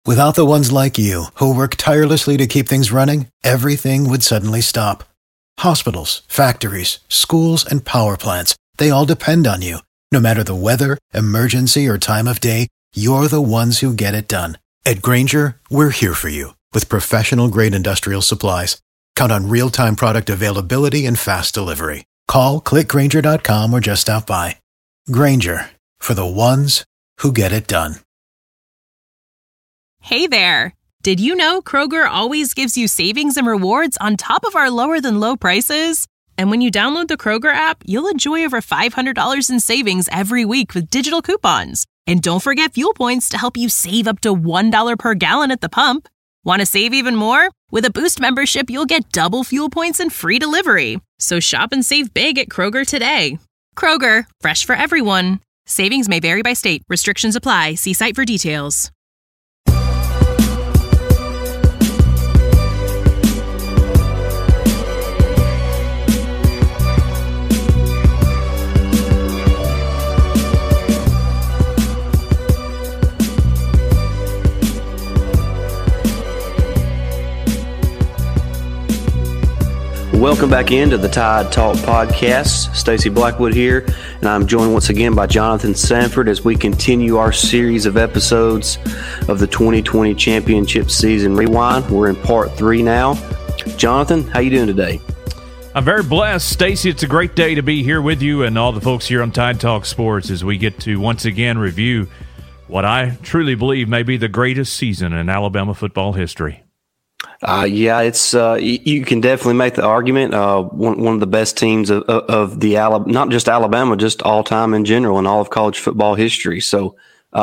Without the ones like you, who work tirelessly to keep things running, everything would suddenly stop. Hospitals, factories, schools, and power plants, they all depend on you. No matter the weather, emergency, or time of day, you're the ones who get it done. At Grainger, we're here for you with professional-grade industrial supplies. Count on real-time product availability and fast delivery. Call, click Grainger.com, or just stop by. Grainger, for the ones who get it done. Hey there! Did you know Kroger always gives you savings and rewards on top of our lower-than-low prices? And when you download the Kroger app, you'll enjoy over $500 in savings every week with digital coupons. And don't forget fuel points to help you save up to $1 per gallon at the pump. Want to save even more? With a Boost membership, you'll get double fuel points and free delivery. So shop and save big at Kroger today. Kroger, fresh for everyone. Savings may vary by state. Restrictions apply. See site for details. Welcome back into the Tide Talk podcast. Stacey Blackwood here, and I'm joined once again by Jonathan Sanford as we continue our series of episodes of the 2020 Championship Season Rewind. We're in part 3 now. Jonathan, how you doing today? I'm very blessed, Stacey. It's a great day to be here with you and all the folks here on Tide Talk Sports as we get to once again review what I truly believe may be the greatest season in Alabama football history. Yeah, it's you can definitely make the argument. One of the best teams of the not just Alabama, just all time in general in all of college football history. So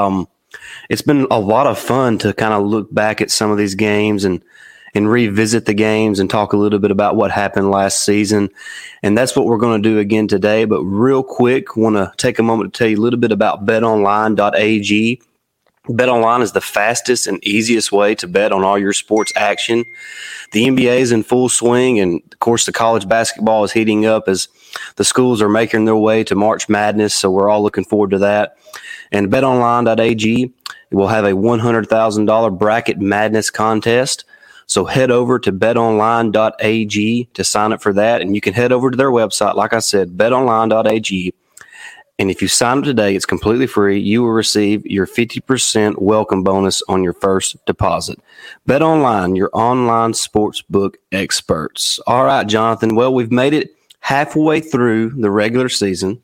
it's been a lot of fun to kind of look back at some of these games and revisit the games and talk a little bit about what happened last season. And that's what we're going to do again today. But real quick, want to take a moment to tell you a little bit about betonline.ag. BetOnline is the fastest and easiest way to bet on all your sports action. The NBA is in full swing, and of course the college basketball is heating up as the schools are making their way to March Madness, so we're all looking forward to that. And betonline.ag will have a $100,000 bracket madness contest. So head over to betonline.ag to sign up for that, and you can head over to their website, like I said, betonline.ag. And if you sign up today, it's completely free. You will receive your 50% welcome bonus on your first deposit. Bet Online, your online sportsbook experts. All right, Jonathan. Well, we've made it halfway through the regular season,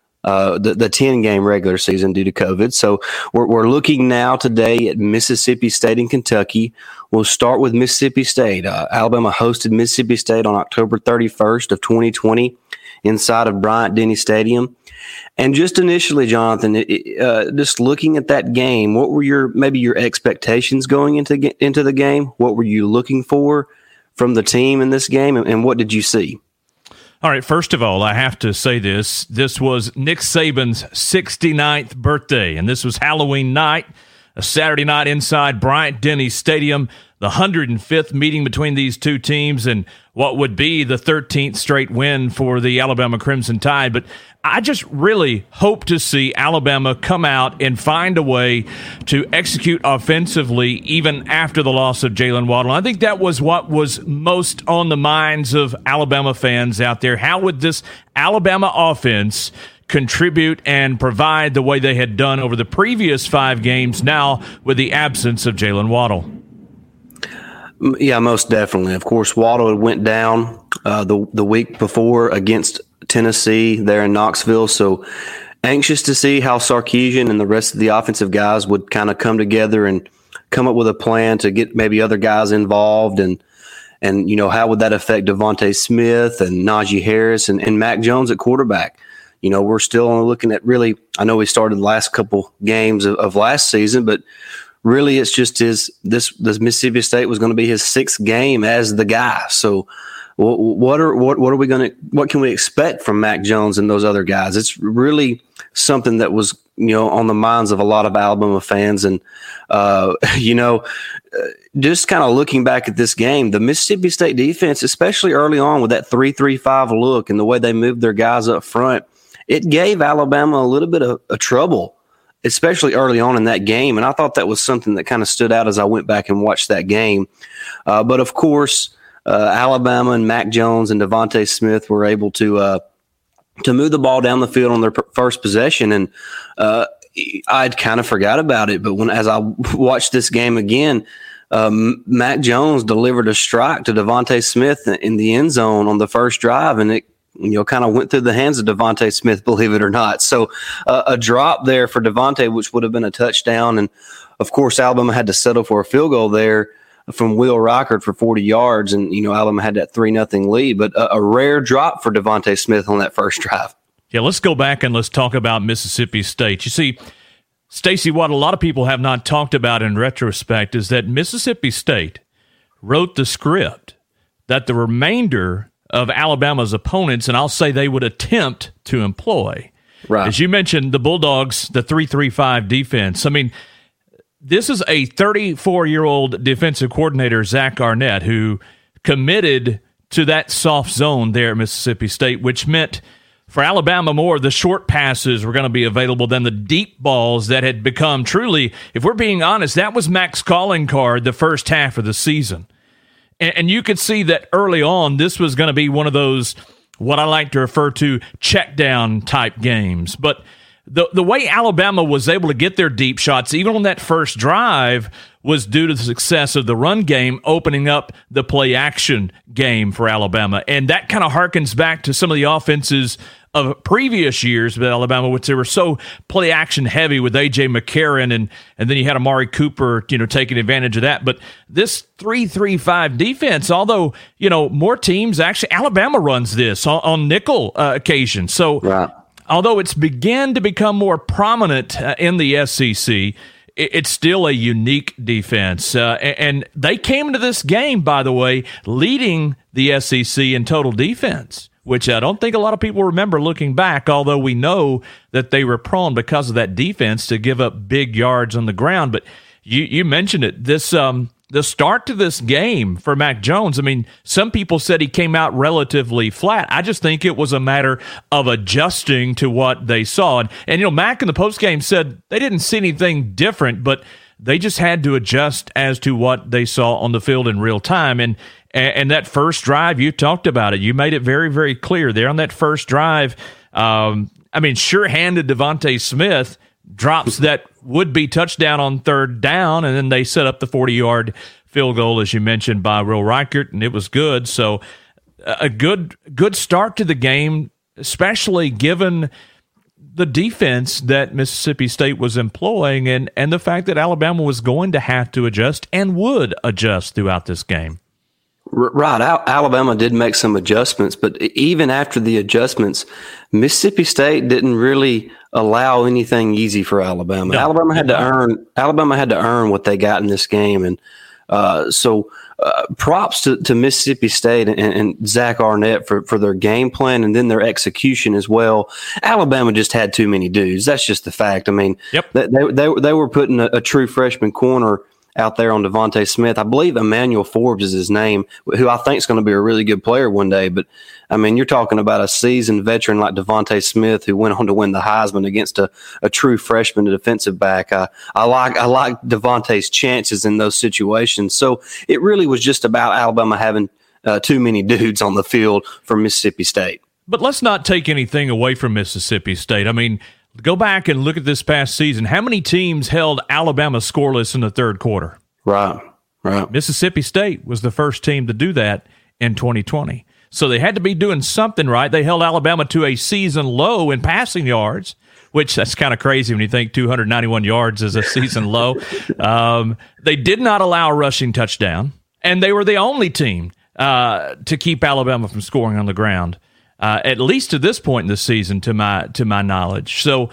the 10-game regular season due to COVID. So we're looking now today at Mississippi State and Kentucky. We'll start with Mississippi State. Alabama hosted Mississippi State on October 31st of 2020 inside of Bryant-Denny Stadium. And just initially, Jonathan, just looking at that game, what were your expectations going into the game? What were you looking for from the team in this game, and what did you see? All right, first of all, I have to say this. This was Nick Saban's 69th birthday, and this was Halloween night, a Saturday night inside Bryant-Denny Stadium, the 105th meeting between these two teams, and what would be the 13th straight win for the Alabama Crimson Tide. But I just really hope to see Alabama come out and find a way to execute offensively even after the loss of Jalen Waddle. I think that was what was most on the minds of Alabama fans out there. How would this Alabama offense contribute and provide the way they had done over the previous 5 games now with the absence of Jalen Waddle? Yeah, most definitely. Of course, Waddle went down the week before against Tennessee there in Knoxville. So anxious to see how Sarkisian and the rest of the offensive guys would kind of come together and come up with a plan to get maybe other guys involved. And you know, how would that affect Devontae Smith and Najee Harris and Mac Jones at quarterback? You know, we're still only looking at really, I know we started the last couple games of last season, but really it's just this Mississippi State was going to be his 6th game as the guy. So what can we expect from Mac Jones and those other guys? It's really something that was, you know, on the minds of a lot of Alabama fans. And, just kind of looking back at this game, the Mississippi State defense, especially early on with that 3-3-5 look and the way they moved their guys up front, it gave Alabama a little bit of trouble especially early on in that game. And I thought that was something that kind of stood out as I went back and watched that game. But of course, Alabama and Mac Jones and Devontae Smith were able to move the ball down the field on their first possession. And I'd kind of forgot about it. But as I watched this game again, Mac Jones delivered a strike to Devontae Smith in the end zone on the first drive, and it kind of went through the hands of Devontae Smith, believe it or not. So a drop there for Devontae, which would have been a touchdown. And, of course, Alabama had to settle for a field goal there from Will Reichard for 40 yards, and, Alabama had that 3-0 lead. But a rare drop for Devontae Smith on that first drive. Yeah, let's go back and let's talk about Mississippi State. You see, Stacey, what a lot of people have not talked about in retrospect is that Mississippi State wrote the script that the remainder of Alabama's opponents, and I'll say they would attempt to employ. Right. As you mentioned, the Bulldogs, the 3-3-5 defense. I mean, this is a 34-year-old defensive coordinator, Zach Arnett, who committed to that soft zone there at Mississippi State, which meant for Alabama, more of the short passes were going to be available than the deep balls that had become truly, if we're being honest, that was Mac's calling card the first half of the season. And you could see that early on, this was going to be one of those, what I like to refer to, check down type games. But the way Alabama was able to get their deep shots, even on that first drive, was due to the success of the run game opening up the play action game for Alabama. And that kind of harkens back to some of the offenses of previous years with Alabama, which they were so play action heavy with A.J. McCarron, and then you had Amari Cooper, taking advantage of that. But this 3-3-5 defense, although, more teams, actually Alabama runs this on nickel occasion. So right. Although it's began to become more prominent in the SEC, it's still a unique defense. And they came into this game, by the way, leading the SEC in total defense, which I don't think a lot of people remember looking back, although we know that they were prone because of that defense to give up big yards on the ground. But you mentioned it. The start to this game for Mac Jones, I mean, some people said he came out relatively flat. I just think it was a matter of adjusting to what they saw. And Mac in the postgame said they didn't see anything different, but they just had to adjust as to what they saw on the field in real time. And that first drive, you talked about it. You made it very, very clear there on that first drive. Sure-handed Devontae Smith drops that would-be touchdown on third down, and then they set up the 40-yard field goal, as you mentioned, by Will Reichard, and it was good. So a good start to the game, especially given the defense that Mississippi State was employing and the fact that Alabama was going to have to adjust and would adjust throughout this game. Right. Alabama did make some adjustments, but even after the adjustments, Mississippi State didn't really allow anything easy for Alabama. No. Alabama had to earn what they got in this game. And so props to Mississippi State and Zach Arnett for their game plan and then their execution as well. Alabama just had too many dudes. That's just the fact. I mean, yep. They were putting a true freshman corner out there on Devontae Smith. I believe Emmanuel Forbes is his name, who I think is going to be a really good player one day. But, I mean, you're talking about a seasoned veteran like Devontae Smith who went on to win the Heisman against a true freshman defensive back. I like Devontae's chances in those situations. So it really was just about Alabama having too many dudes on the field for Mississippi State. But let's not take anything away from Mississippi State. I mean, go back and look at this past season. How many teams held Alabama scoreless in the third quarter? Right. Mississippi State was the first team to do that in 2020. So they had to be doing something right. They held Alabama to a season low in passing yards, which that's kind of crazy when you think 291 yards is a season low. They did not allow a rushing touchdown, and they were the only team to keep Alabama from scoring on the ground. At least to this point in the season, to my knowledge. So,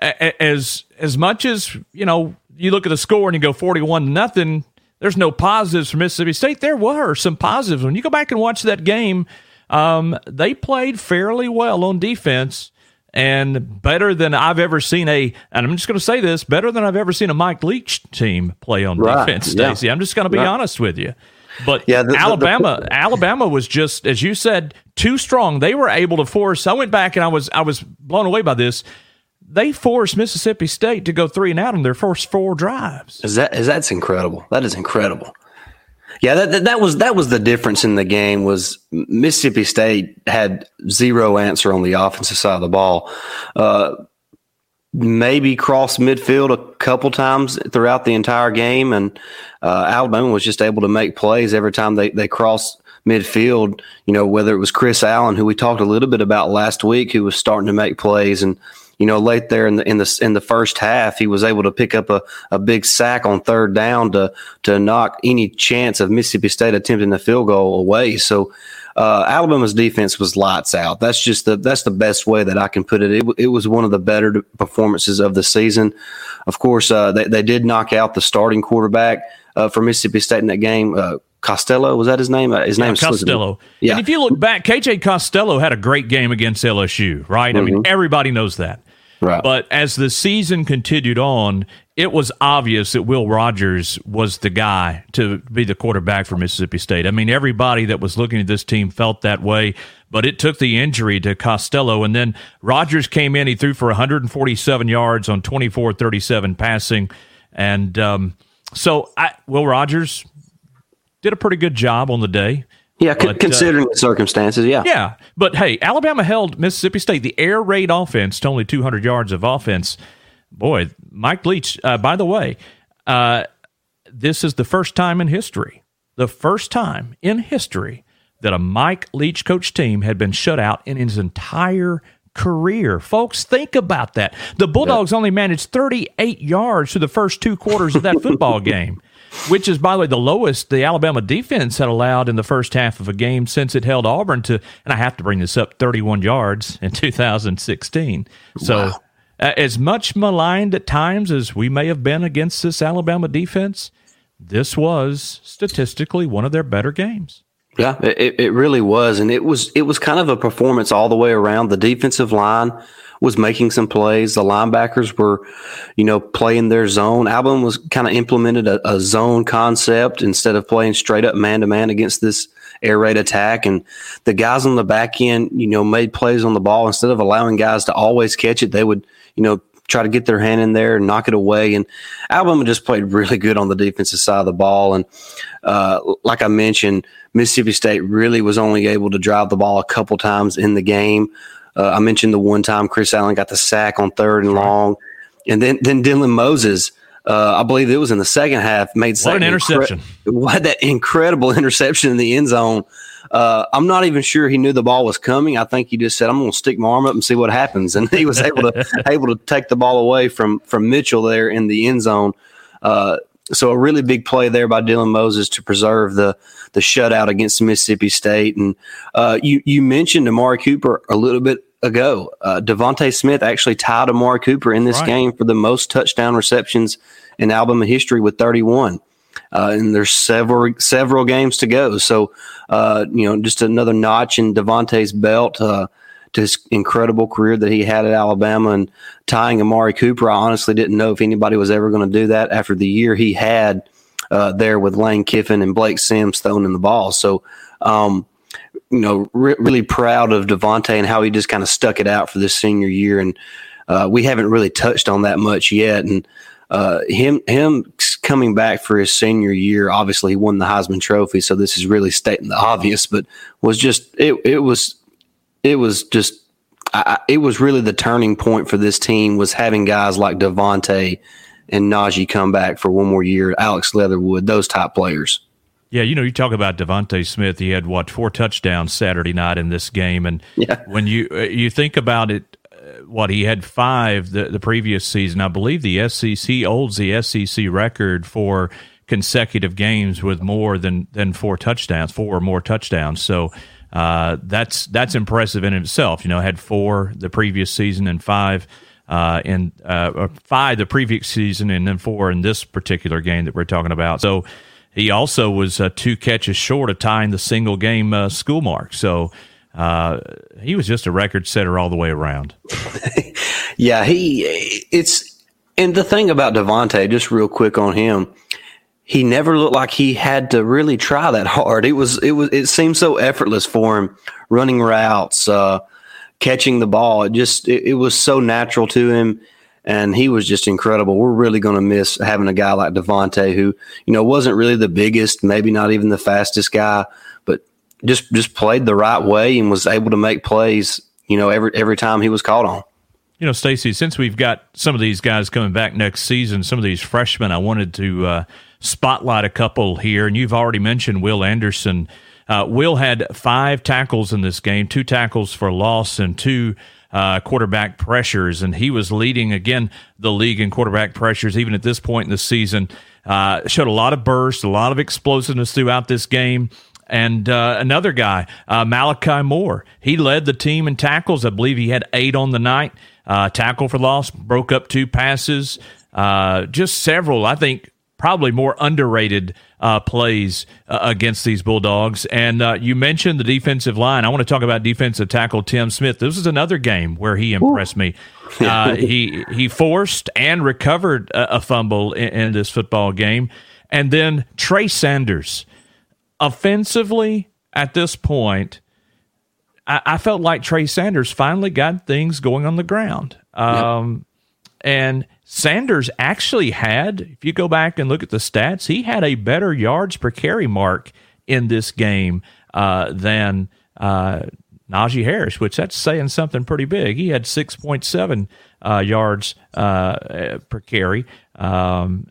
as much as you look at the score and you go 41-0, there's no positives for Mississippi State. There were some positives when you go back and watch that game. They played fairly well on defense, and better than I've ever seen and I'm just going to say this, better than I've ever seen a Mike Leach team play on defense. Stacey, yeah. I'm just going to be honest with you. But yeah, Alabama was just, as you said, too strong. They were able to force. I went back and I was blown away by this. they forced Mississippi State to go 3 and out on their first 4 drives. That's incredible. That is incredible. Yeah, that was the difference in the game. Was Mississippi State had zero answer on the offensive side of the ball. Maybe crossed midfield a couple times throughout the entire game, and Alabama was just able to make plays every time they crossed midfield. You know, whether it was Chris Allen, who we talked a little bit about last week, who was starting to make plays, and you know, late there in the first half, he was able to pick up a big sack on third down to knock any chance of Mississippi State attempting the field goal away. So Alabama's defense was lights out. That's the best way that I can put it. It was one of the better performances of the season. Of course, they did knock out the starting quarterback for Mississippi State in that game. Costello, was that his name? His name is Costello. Yeah. And if you look back, KJ Costello had a great game against LSU, right? I mean, everybody knows that. Right. But as the season continued on, it was obvious that Will Rogers was the guy to be the quarterback for Mississippi State. I mean, everybody that was looking at this team felt that way, but it took the injury to Costello, and then Rogers came in. He threw for 147 yards on 24-37 passing, and Will Rogers did a pretty good job on the day. Yeah, considering the circumstances, yeah. Yeah, but hey, Alabama held Mississippi State, the air raid offense, to only 200 yards of offense. Boy, Mike Leach, by the way, this is the first time in history that a Mike Leach coach team had been shut out in his entire career. Folks, think about that. The Bulldogs only managed 38 yards through the first 2 quarters of that football game, which is, by the way, the lowest the Alabama defense had allowed in the first half of a game since it held Auburn to, and I have to bring this up, 31 yards in 2016. So as much maligned at times as we may have been against this Alabama defense, this was statistically one of their better games. Yeah, it really was. And it was kind of a performance all the way around. The defensive line was making some plays. The linebackers were, playing their zone. Alabama was kind of implemented a zone concept instead of playing straight up man-to-man against this air raid attack. And the guys on the back end, made plays on the ball. Instead of allowing guys to always catch it, they would, try to get their hand in there and knock it away. And Alabama just played really good on the defensive side of the ball. And like I mentioned, Mississippi State really was only able to drive the ball a couple times in the game. I mentioned the one time Chris Allen got the sack on 3rd and long. And then Dylan Moses, I believe it was in the second half, made an interception. That incredible interception in the end zone. I'm not even sure he knew the ball was coming. I think he just said, "I'm going to stick my arm up and see what happens." And he was able to take the ball away from Mitchell there in the end zone. So a really big play there by Dylan Moses to preserve the shutout against Mississippi State. And you mentioned Amari Cooper a little bit ago. Devontae Smith actually tied Amari Cooper in this game for the most touchdown receptions in Alabama history with 31. And there's several games to go. So, just another notch in Devontae's belt to his incredible career that he had at Alabama, and tying Amari Cooper. I honestly didn't know if anybody was ever going to do that after the year he had there with Lane Kiffin and Blake Sims throwing in the ball. So, really proud of Devontae and how he just kind of stuck it out for this senior year. And we haven't really touched on that much yet. And him coming back for his senior year, obviously he won the Heisman Trophy, so this is really stating the obvious, but was just it was really the turning point for this team, was having guys like Devontae and Najee come back for one more year, Alex Leatherwood, those type players. Yeah, you talk about Devontae Smith. He had 4 touchdowns Saturday night in this game, and when you think about it, he had 5 the previous season. I believe the SEC holds the SEC record for consecutive games with more than 4 touchdowns, 4 or more touchdowns. So that's impressive in itself. Had 4 the previous season and 5 5 the previous season, and then 4 in this particular game that we're talking about. So he also was 2 catches short of tying the single game school mark. So he was just a record setter all the way around. Yeah, and the thing about Devontae, just real quick on him, he never looked like he had to really try that hard. It seemed so effortless for him, running routes, catching the ball. It was so natural to him, and he was just incredible. We're really going to miss having a guy like Devontae who, wasn't really the biggest, maybe not even the fastest guy, but just played the right way and was able to make plays, every time he was called on. Stacey, since we've got some of these guys coming back next season, some of these freshmen, I wanted to spotlight a couple here, and you've already mentioned Will Anderson. Will had 5 tackles in this game, 2 tackles for loss and 2 quarterback pressures, and he was leading, again, the league in quarterback pressures even at this point in the season. Showed a lot of burst, a lot of explosiveness throughout this game. And another guy, Malachi Moore, he led the team in tackles. I believe he had 8 on the night. Tackle for loss, broke up 2 passes, just several, I think, probably more underrated plays against these Bulldogs. And you mentioned the defensive line. I want to talk about defensive tackle Tim Smith. This was another game where he impressed me. He forced and recovered a fumble in this football game. And then Trey Sanders. Offensively, at this point, I felt like Trey Sanders finally got things going on the ground. And Sanders actually had, if you go back and look at the stats, he had a better yards per carry mark in this game than Najee Harris, which that's saying something pretty big. He had 6.7 yards per carry and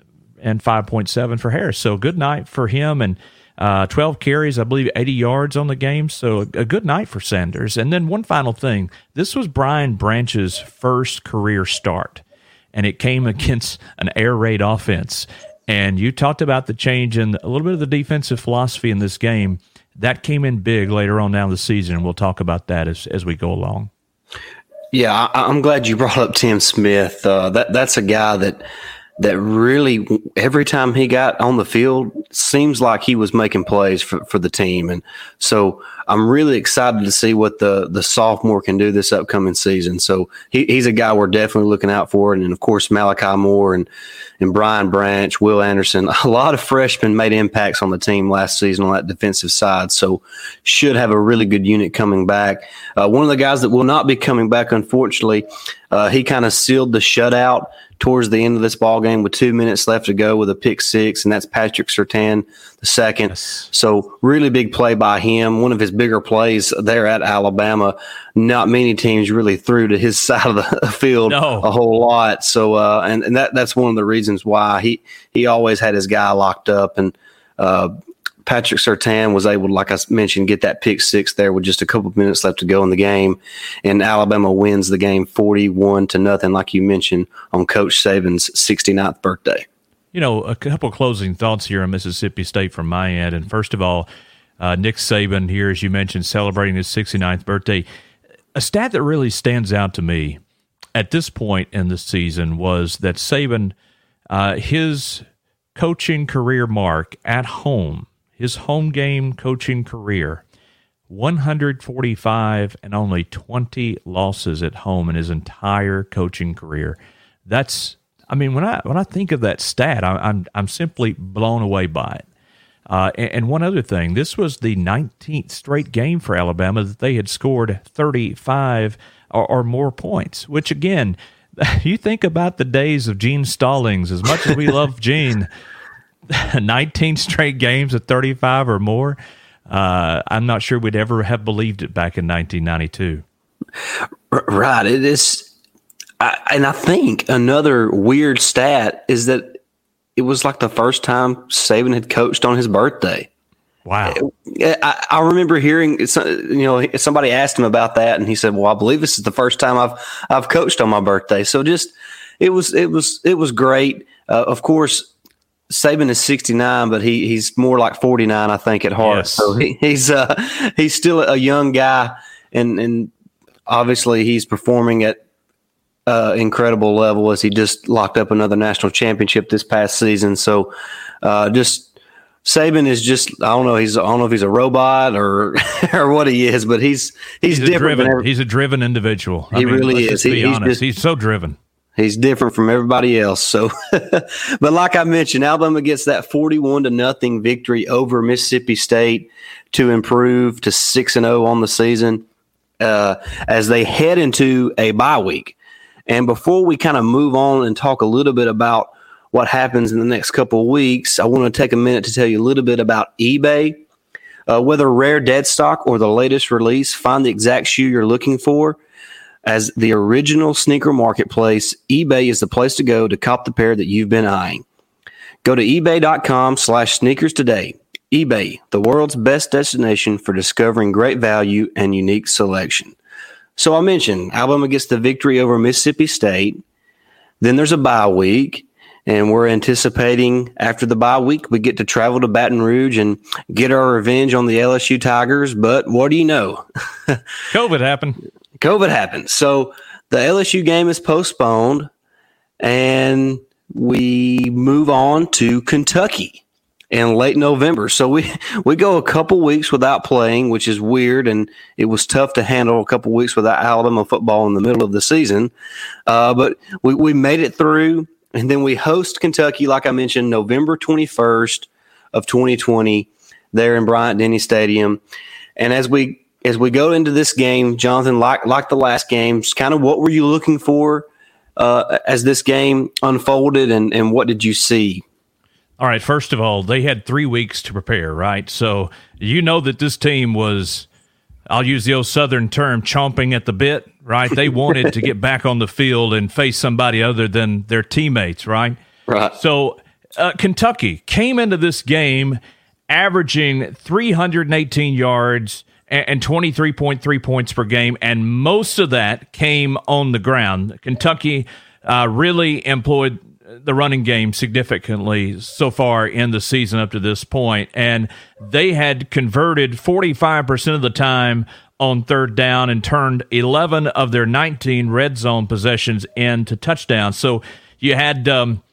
5.7 for Harris. So good night for him, and 12 carries, I believe 80 yards on the game. So a good night for Sanders. And then one final thing. This was Brian Branch's first career start, and it came against an air raid offense. And you talked about the change in a little bit of the defensive philosophy in this game. That came in big later on down the season, and we'll talk about that as we go along. Yeah, I'm glad you brought up Tim Smith. That's a guy that really, every time he got on the field, seems like he was making plays for the team. And so I'm really excited to see what the sophomore can do this upcoming season. So he's a guy we're definitely looking out for. And of course, Malachi Moore and Brian Branch, Will Anderson, a lot of freshmen made impacts on the team last season on that defensive side. So should have a really good unit coming back. One of the guys that will not be coming back, unfortunately, he kind of sealed the shutout towards the end of this ball game with 2 minutes left to go with a pick 6, and that's Patrick Surtain II. Yes. So really big play by him. One of his bigger plays there at Alabama. Not many teams really threw to his side of the field a whole lot. So and that's one of the reasons why he always had his guy locked up, and Patrick Surtain was able to, like I mentioned, get that pick 6 there with just a couple of minutes left to go in the game. And Alabama wins the game 41-0, like you mentioned, on Coach Saban's 69th birthday. A couple of closing thoughts here on Mississippi State from my end. And first of all, Nick Saban here, as you mentioned, celebrating his 69th birthday. A stat that really stands out to me at this point in the season was that Saban, his coaching career mark at home, his home game coaching career, 145 and only 20 losses at home in his entire coaching career. That's, when I think of that stat, I'm simply blown away by it. And one other thing, this was the 19th straight game for Alabama that they had scored 35 or more points, which again, you think about the days of Gene Stallings, as much as we love Gene, 19 straight games of 35 or more. I'm not sure we'd ever have believed it back in 1992. Right. It is. And I think another weird stat is that it was like the first time Saban had coached on his birthday. Wow. I remember hearing, somebody asked him about that, and he said, well, I believe this is the first time I've coached on my birthday. So just, it was great. Of course, Saban is 69, but he's more like 49, I think, at heart. Yes. So he's still a young guy, and obviously he's performing at incredible level as he just locked up another national championship this past season. So just Saban is just, I don't know if he's a robot or or what he is, but he's different. He's a driven individual. He really is. He's so driven. He's different from everybody else. So, but like I mentioned, Alabama gets that 41-0 victory over Mississippi State to improve to 6-0 on the season. as they head into a bye week. And before we kind of move on and talk a little bit about what happens in the next couple of weeks, I want to take a minute to tell you a little bit about eBay. Whether rare dead stock or the latest release, find the exact shoe you're looking for. As the original sneaker marketplace, eBay is the place to go to cop the pair that you've been eyeing. Go to ebay.com/sneakers today. eBay, the world's best destination for discovering great value and unique selection. So I mentioned Alabama gets the victory over Mississippi State. Then there's a bye week. And we're anticipating after the bye week, we get to travel to Baton Rouge and get our revenge on the LSU Tigers. But what do you know? COVID happened. COVID happened. So the LSU game is postponed, and we move on to Kentucky in late November. So we go a couple weeks without playing, which is weird, and it was tough to handle a couple weeks without Alabama football in the middle of the season. But we made it through. And then we host Kentucky, like I mentioned, November 21st of 2020 there in Bryant-Denny Stadium. And as we go into this game, Jonathan, like the last games, kind of what were you looking for as this game unfolded, and what did you see? All right, first of all, they had 3 weeks to prepare, right? So you know that this team was, I'll use the old Southern term, chomping at the bit, right? They wanted to get back on the field and face somebody other than their teammates, right? Right. So Kentucky came into this game averaging 318 yards and 23.3 points per game, and most of that came on the ground. Kentucky really employed the running game significantly so far in the season up to this point, and they had converted 45% of the time on third down and turned 11 of their 19 red zone possessions into touchdowns. So you had,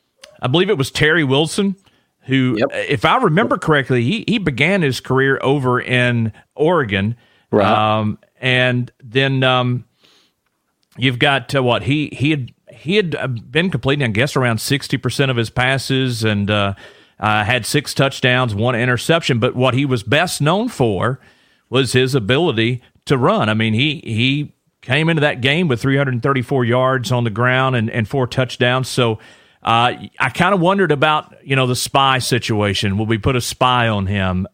I believe it was Terry Wilson, who, yep, if I remember correctly, he began his career over in Oregon. Right. And then you've got he had been completing, I guess, around 60% of his passes and had 6 touchdowns, 1 interception. But what he was best known for was his ability to run. I mean, he came into that game with 334 yards on the ground and 4 touchdowns. So I kind of wondered about, the spy situation. Will we put a spy on him?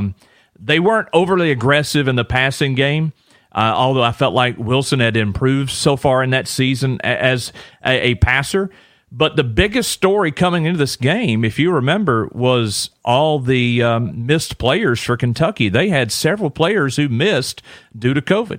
They weren't overly aggressive in the passing game. Although I felt like Wilson had improved so far in that season as a passer. But the biggest story coming into this game, if you remember, was all the missed players for Kentucky. They had several players who missed due to COVID.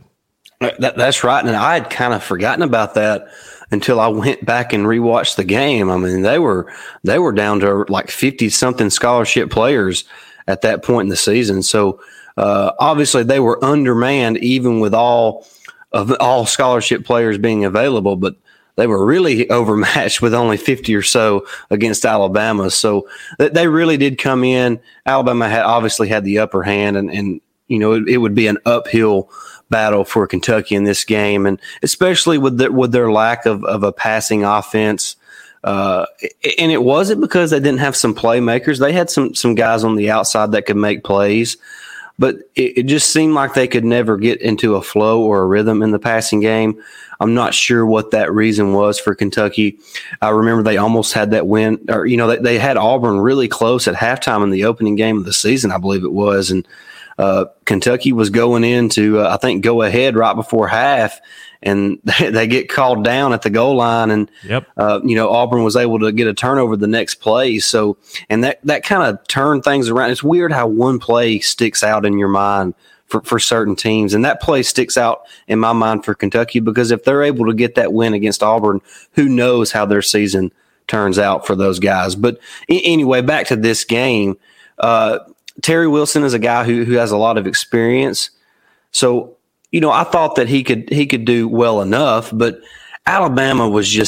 That's right. And I had kind of forgotten about that until I went back and rewatched the game. I mean, they were down to like 50-something scholarship players at that point in the season. So obviously they were undermanned even with all scholarship players being available, but they were really overmatched with only 50 or so against Alabama. So they really did come in. Alabama obviously had the upper hand, and it would be an uphill battle for Kentucky in this game, and especially with their lack of a passing offense. And it wasn't because they didn't have some playmakers. They had some guys on the outside that could make plays, but it just seemed like they could never get into a flow or a rhythm in the passing game. I'm not sure what that reason was for Kentucky. I remember they almost had that win, or they had Auburn really close at halftime in the opening game of the season, I believe it was, and Kentucky was going into I think go ahead right before half, and they get called down at the goal line, and yep. Auburn was able to get a turnover the next play. So, and that kind of turned things around. It's weird how one play sticks out in your mind for certain teams, and that play sticks out in my mind for Kentucky because if they're able to get that win against Auburn, who knows how their season turns out for those guys. But anyway, back to this game. Terry Wilson is a guy who has a lot of experience. So, I thought that he could do well enough, but Alabama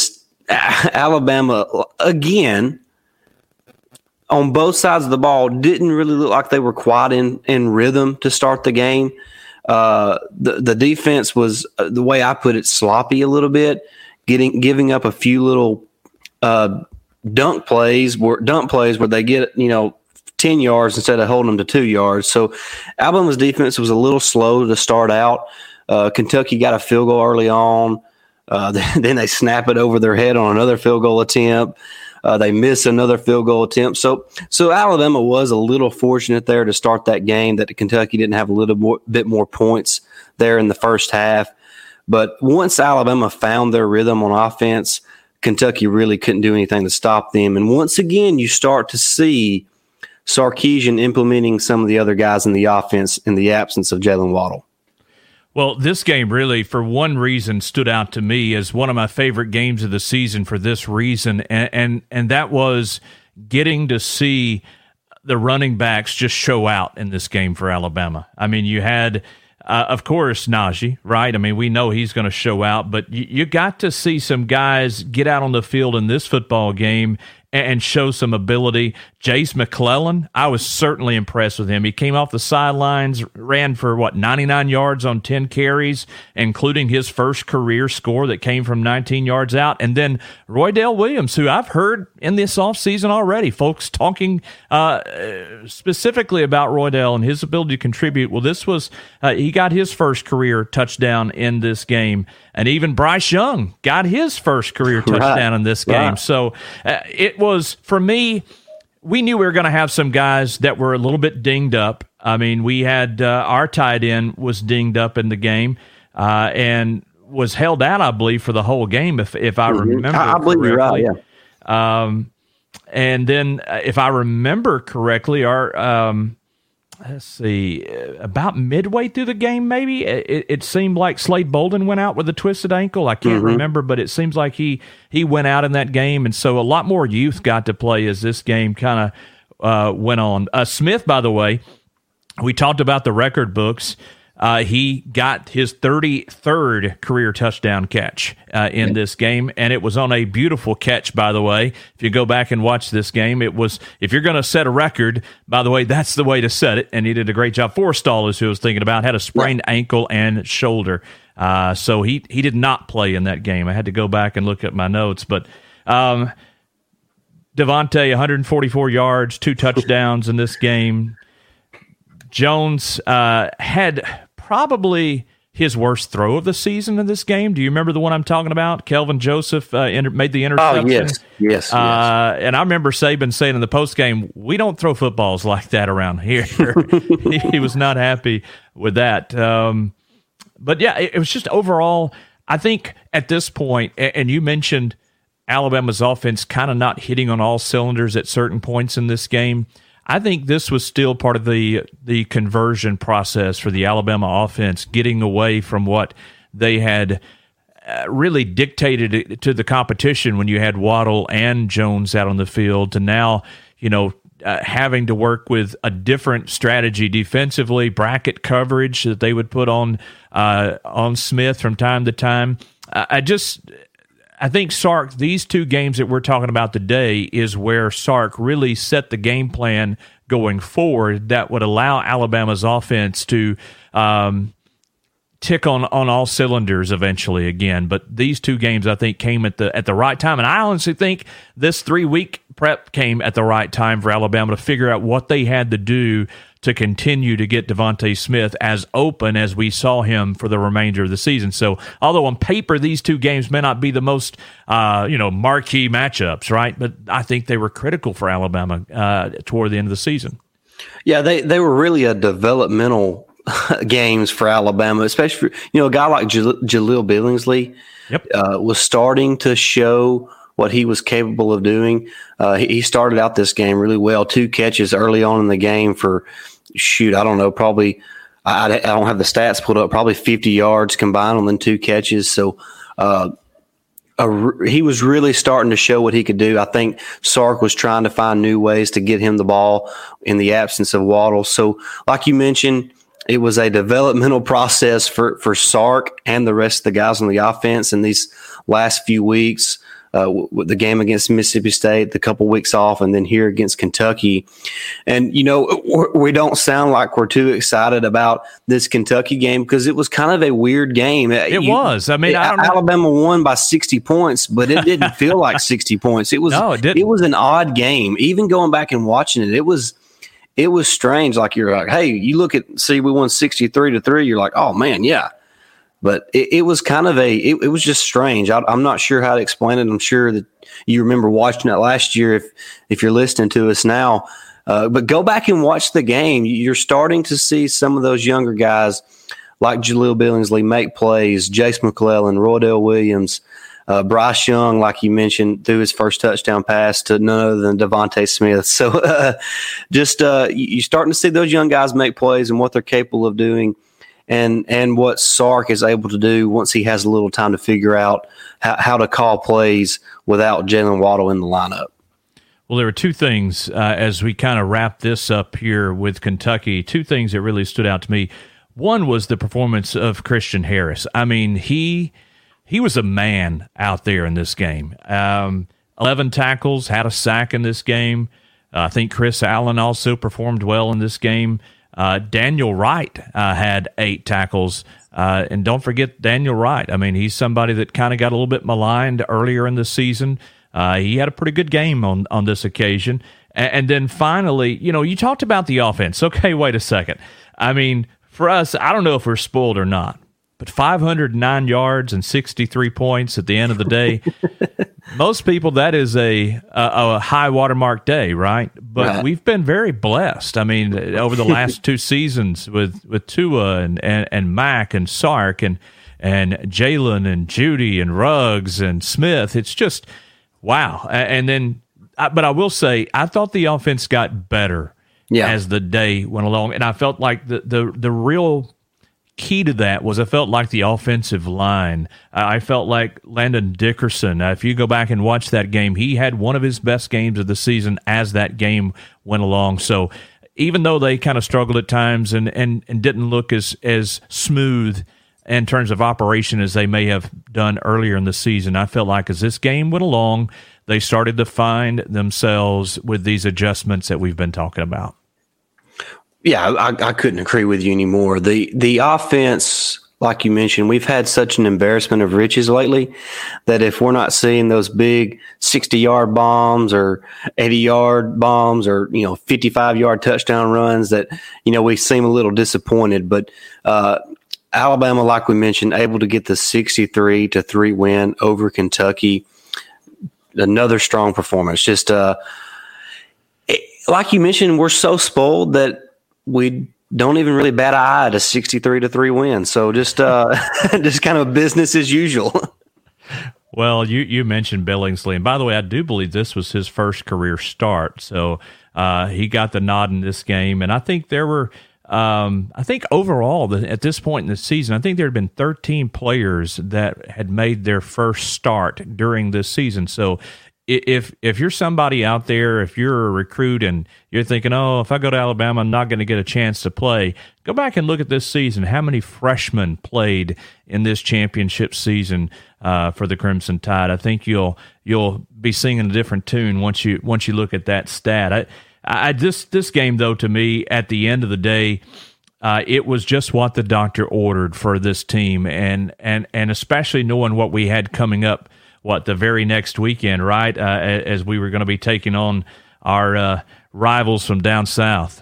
again on both sides of the ball didn't really look like they were quite in rhythm to start the game. The defense was, the way I put it, sloppy a little bit, giving up a few little dunk plays where they get 10 yards instead of holding them to 2 yards. So Alabama's defense was a little slow to start out. Kentucky got a field goal early on. Then they snap it over their head on another field goal attempt. They miss another field goal attempt. So Alabama was a little fortunate there to start that game, that Kentucky didn't have a little bit more points there in the first half. But once Alabama found their rhythm on offense, Kentucky really couldn't do anything to stop them. And once again, you start to see Sarkisian implementing some of the other guys in the offense in the absence of Jalen Waddle. Well, this game really, for one reason, stood out to me as one of my favorite games of the season for this reason, and that was getting to see the running backs just show out in this game for Alabama. I mean, you had, of course, Najee, right? I mean, we know he's going to show out, but you got to see some guys get out on the field in this football game and show some ability. Jase McClellan, I was certainly impressed with him. He came off the sidelines, ran for, 99 yards on 10 carries, including his first career score that came from 19 yards out. And then Roydell Williams, who I've heard in this offseason already, folks talking specifically about Roydell and his ability to contribute. Well, this was he got his first career touchdown in this game. And even Bryce Young got his first career touchdown in this game. Right. So it was, for me, we knew we were going to have some guys that were a little bit dinged up. I mean, we had our tight end was dinged up in the game and was held out, I believe, for the whole game, if I remember I believe you're right, yeah. And then, if I remember correctly, our let's see, about midway through the game, maybe it seemed like Slade Bolden went out with a twisted ankle. I can't remember, but it seems like he went out in that game, and so a lot more youth got to play as this game kind of went on. Smith, by the way, we talked about the record books. He got his 33rd career touchdown catch in this game, and it was on a beautiful catch, by the way. If you go back and watch this game, it was, if you're going to set a record, by the way, that's the way to set it, and he did a great job. Forstall is who I was thinking about, had a sprained ankle and shoulder, so he did not play in that game. I had to go back and look at my notes, but Devontae, 144 yards, 2 touchdowns in this game. Jones had probably his worst throw of the season in this game. Do you remember the one I'm talking about? Kelvin Joseph made the interception. Oh, yes. And I remember Saban saying in the postgame, we don't throw footballs like that around here. He was not happy with that. But, yeah, it was just overall, I think at this point, and you mentioned Alabama's offense kind of not hitting on all cylinders at certain points in this game. I think this was still part of the conversion process for the Alabama offense, getting away from what they had really dictated to the competition when you had Waddle and Jones out on the field, to now, having to work with a different strategy defensively, bracket coverage that they would put on Smith from time to time. I think Sark, these 2 games that we're talking about today, is where Sark really set the game plan going forward that would allow Alabama's offense to tick on all cylinders eventually again. But these 2 games, I think, came at the right time. And I honestly think this 3-week prep came at the right time for Alabama to figure out what they had to do to continue to get Devontae Smith as open as we saw him for the remainder of the season. So, although on paper these 2 games may not be the most, marquee matchups, right? But I think they were critical for Alabama toward the end of the season. Yeah, they were really a developmental games for Alabama, especially for, a guy like Jaleel Billingsley. Yep. Was starting to show what he was capable of doing. He started out this game really well. 2 catches early on in the game for, I don't know, probably, I don't have the stats pulled up, probably 50 yards combined on the 2 catches. So he was really starting to show what he could do. I think Sark was trying to find new ways to get him the ball in the absence of Waddle. So like you mentioned, it was a developmental process for Sark and the rest of the guys on the offense in these last few weeks. With the game against Mississippi State, the couple weeks off, and then here against Kentucky. And, we don't sound like we're too excited about this Kentucky game because it was kind of a weird game. It was. I mean, I don't know. Alabama won by 60 points, but it didn't feel like 60 points. It was, no, it didn't. It was an odd game. Even going back and watching it, it was strange. Like, you're like, hey, you see, we won 63-3. You're like, oh, man, yeah. But it was kind of it was just strange. I'm not sure how to explain it. I'm sure that you remember watching it last year if you're listening to us now. But go back and watch the game. You're starting to see some of those younger guys like Jaleel Billingsley make plays, Jace McClellan, Roydell Williams, Bryce Young, like you mentioned, threw his first touchdown pass to none other than Devontae Smith. So you're starting to see those young guys make plays and what they're capable of doing. And what Sark is able to do once he has a little time to figure out how to call plays without Jalen Waddle in the lineup. Well, there were two things as we kind of wrap this up here with Kentucky, two things that really stood out to me. One was the performance of Christian Harris. I mean, he was a man out there in this game. 11 tackles, had a sack in this game. I think Chris Allen also performed well in this game. Daniel Wright had 8 tackles. And don't forget Daniel Wright. I mean, he's somebody that kind of got a little bit maligned earlier in the season. He had a pretty good game on this occasion. And then finally, you talked about the offense. Okay, wait a second. I mean, for us, I don't know if we're spoiled or not, but 509 yards and 63 points at the end of the day. Most people, that is a high watermark day, right? But we've been very blessed. I mean, over the last 2 seasons with Tua and Mac and Sark and Jalen and Judy and Ruggs and Smith, it's just wow. And then, but I will say, I thought the offense got better as the day went along, and I felt like the real key to that was I felt like the offensive line. I felt like Landon Dickerson. If you go back and watch that game, he had one of his best games of the season as that game went along. So even though they kind of struggled at times and didn't look as smooth in terms of operation as they may have done earlier in the season, I felt like as this game went along, they started to find themselves with these adjustments that we've been talking about. Yeah, I couldn't agree with you anymore. The offense, like you mentioned, we've had such an embarrassment of riches lately that if we're not seeing those big 60-yard bombs or 80-yard bombs or 55-yard touchdown runs, that we seem a little disappointed. But Alabama, like we mentioned, able to get the 63-3 win over Kentucky. Another strong performance. Just like you mentioned, we're so spoiled that we don't even really bat an eye at a 63-3 win. So just kind of business as usual. Well, you mentioned Billingsley. And by the way, I do believe this was his first career start. So he got the nod in this game. And I think there were, I think overall at this point in the season, I think there had been 13 players that had made their first start during this season. So if you're somebody out there, if you're a recruit and you're thinking, oh, if I go to Alabama, I'm not going to get a chance to play, go back and look at this season. How many freshmen played in this championship season for the Crimson Tide? I think you'll be singing a different tune once you look at that stat. This game, though, to me, at the end of the day, it was just what the doctor ordered for this team, and especially knowing what we had coming up. The very next weekend, right? As we were going to be taking on our rivals from down south.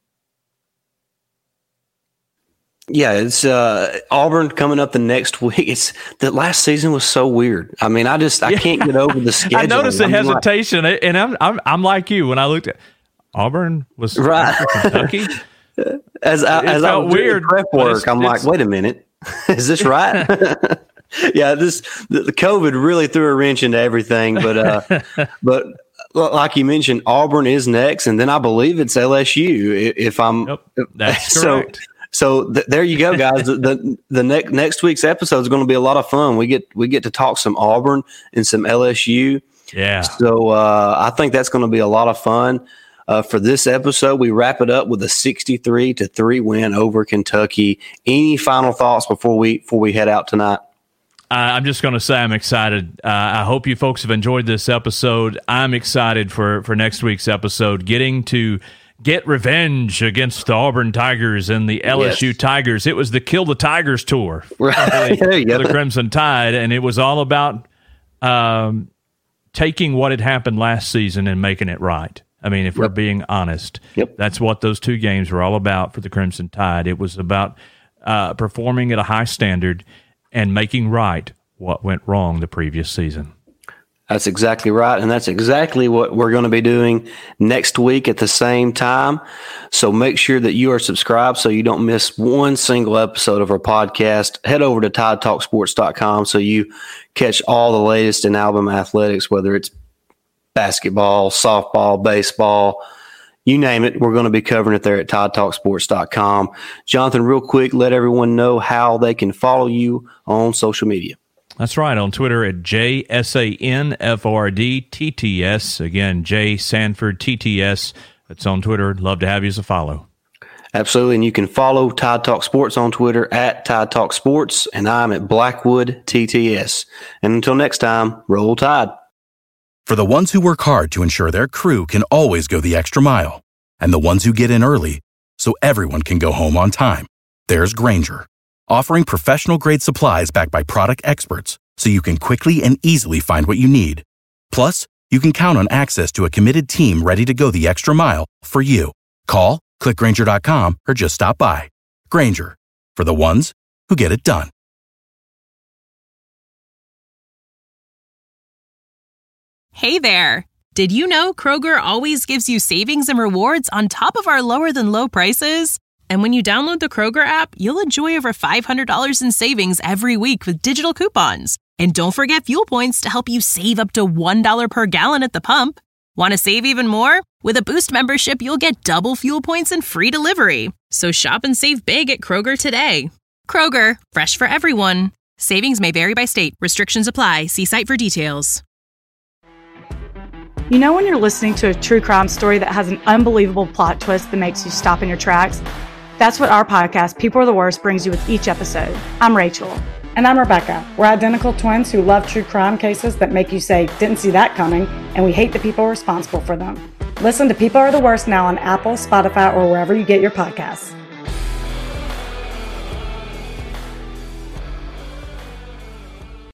Yeah, it's Auburn coming up the next week. It's the last season was so weird. I mean, I can't get over the schedule. I noticed the hesitation, and I'm like you when I looked at Auburn was right. Kentucky. As I was weird prep work, I'm like, wait a minute, is this right? Yeah, the COVID really threw a wrench into everything, but like you mentioned, Auburn is next, and then I believe it's LSU. If I'm that's correct. So there you go, guys. The next week's episode is going to be a lot of fun. We get to talk some Auburn and some LSU. Yeah. So I think that's going to be a lot of fun. For this episode, we wrap it up with a 63-3 win over Kentucky. Any final thoughts before we head out tonight? I'm just going to say I'm excited. I hope you folks have enjoyed this episode. I'm excited for next week's episode, getting to get revenge against the Auburn Tigers and the LSU Tigers. It was the Kill the Tigers tour for the Crimson Tide, and it was all about taking what had happened last season and making it right. I mean, if we're being honest, that's what those 2 games were all about for the Crimson Tide. It was about performing at a high standard and making right what went wrong the previous season. That's exactly right. And that's exactly what we're going to be doing next week at the same time. So make sure that you are subscribed so you don't miss one single episode of our podcast. Head over to TideTalkSports.com so you catch all the latest in Alabama athletics, whether it's basketball, softball, baseball, you name it. We're going to be covering it there at TideTalkSports.com. Jonathan, real quick, let everyone know how they can follow you on social media. That's right, on Twitter at JSANFORDTTS. Again, J Sanford TTS. That's on Twitter. Love to have you as a follow. Absolutely, and you can follow Tide Talk Sports on Twitter at Tide Talk Sports, and I'm at Blackwood TTS. And until next time, roll Tide. For the ones who work hard to ensure their crew can always go the extra mile, and the ones who get in early so everyone can go home on time, there's Grainger, offering professional-grade supplies backed by product experts so you can quickly and easily find what you need. Plus, you can count on access to a committed team ready to go the extra mile for you. Call, click Grainger.com, or just stop by. Grainger, for the ones who get it done. Hey there! Did you know Kroger always gives you savings and rewards on top of our lower-than-low prices? And when you download the Kroger app, you'll enjoy over $500 in savings every week with digital coupons. And don't forget fuel points to help you save up to $1 per gallon at the pump. Want to save even more? With a Boost membership, you'll get double fuel points and free delivery. So shop and save big at Kroger today. Kroger, fresh for everyone. Savings may vary by state. Restrictions apply. See site for details. You know when you're listening to a true crime story that has an unbelievable plot twist that makes you stop in your tracks? That's what our podcast, People Are the Worst, brings you with each episode. I'm Rachel. And I'm Rebecca. We're identical twins who love true crime cases that make you say, didn't see that coming, and we hate the people responsible for them. Listen to People Are the Worst now on Apple, Spotify, or wherever you get your podcasts.